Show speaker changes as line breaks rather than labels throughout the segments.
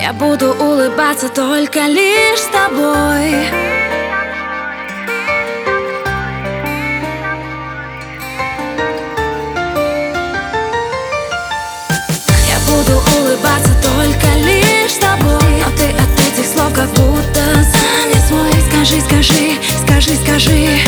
Я буду улыбаться только лишь с тобой. Я буду улыбаться только лишь с тобой. Но ты от этих слов как будто занят свой. Скажи, скажи, скажи, скажи.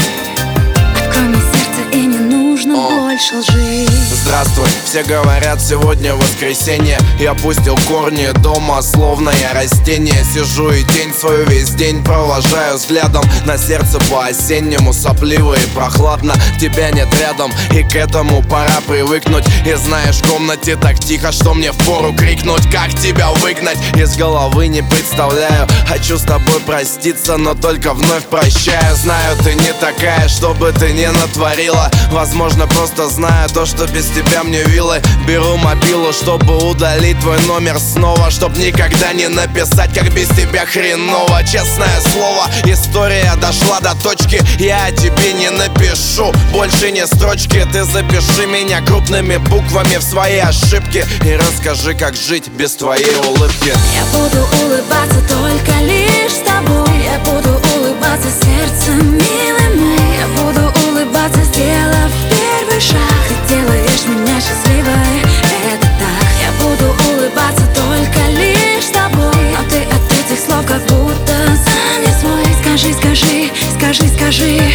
Открой мне сердце, и не нужно больше лжи.
Здравствуй, все говорят, сегодня воскресенье. Я пустил корни дома, словно я растение. Сижу и день свою весь день провожаю взглядом. На сердце по-осеннему сопливо и прохладно. Тебя нет рядом, и к этому пора привыкнуть. И знаешь, в комнате так тихо, что мне впору крикнуть. Как тебя выгнать из головы, не представляю. Хочу с тобой проститься, но только вновь прощаю. Знаю, ты не такая, что бы ты не натворила. Возможно, просто знаю то, что без тебя мне вилы. Беру мобилу, чтобы удалить твой номер снова, чтоб никогда не написать, как без тебя хреново. Честное слово, история дошла до точки. Я о тебе не напишу больше ни строчки. Ты запиши меня крупными буквами в свои ошибки и расскажи, как жить без твоей улыбки.
Я буду улыбаться только лишь с тобой. Я буду улыбаться сердцем, милый мой. Я буду улыбаться, сделав первый шаг. Ты делаешь меня счастливой, это так. Я буду улыбаться только лишь с тобой. Но ты от этих слов как будто занят свой. Скажи, скажи, скажи, скажи.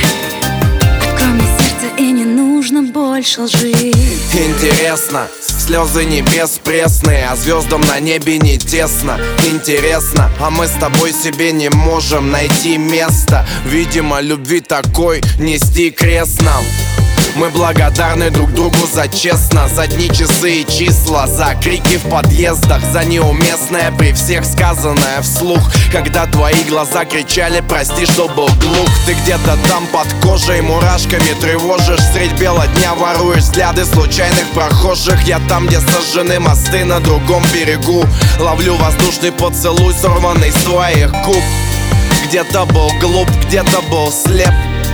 Открой мне сердце, и не нужно больше лжи.
Интересно, слезы небес пресные, а звездам на небе не тесно. Интересно, а мы с тобой себе не можем найти место. Видимо, любви такой нести крест нам. Мы благодарны друг другу за честно, за дни, часы и числа, за крики в подъездах, за неуместное при всех сказанное вслух. Когда твои глаза кричали «прости, что был глух». Ты где-то там под кожей мурашками тревожишь. Средь бела дня воруешь взгляды случайных прохожих. Я там, где сожжены мосты на другом берегу. Ловлю воздушный поцелуй, сорванный с твоих губ. Где-то был глуп, где-то был слеп.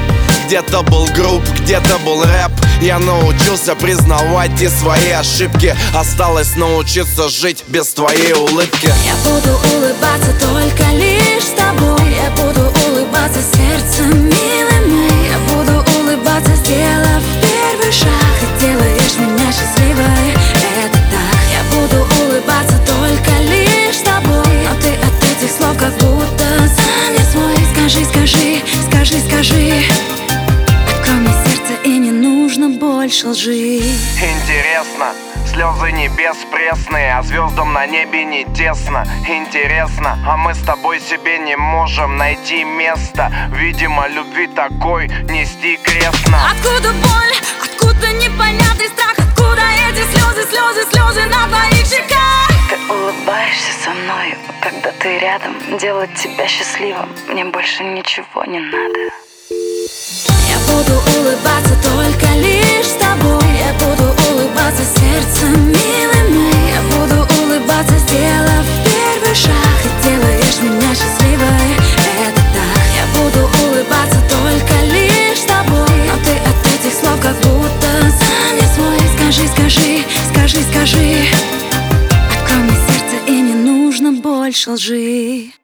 Где-то был груб, где-то был рэп. Я научился признавать и свои ошибки. Осталось научиться жить без твоей улыбки.
Я буду улыбаться только лишь с тобой. Я буду улыбаться сердцем, милый мой. Я буду улыбаться, сделав первый шаг. Ты делаешь меня счастливой, это так. Я буду улыбаться только лишь с тобой. Но ты от этих слов как будто занят свой. Скажи, скажи, скажи, скажи. Больше лжи.
Интересно, слезы небес пресные, а звездам на небе не тесно. Интересно, а мы с тобой себе не можем найти место. Видимо, любви такой нести крест нам.
Откуда боль, откуда непонятный страх, откуда эти слезы, слезы, слезы на твоих щеках?
Ты улыбаешься со мной, когда ты рядом. Делать тебя счастливым мне больше ничего не надо.
Я буду улыбаться только лишь с тобой. Я буду улыбаться сердцем, милый мой. Я буду улыбаться, сделав первый шаг. Ты делаешь меня счастливой, это так. Я буду улыбаться только лишь с тобой. Но ты от этих слов как будто занят свой. Скажи, скажи, скажи, скажи. Открой мне сердце, и не нужно больше лжи.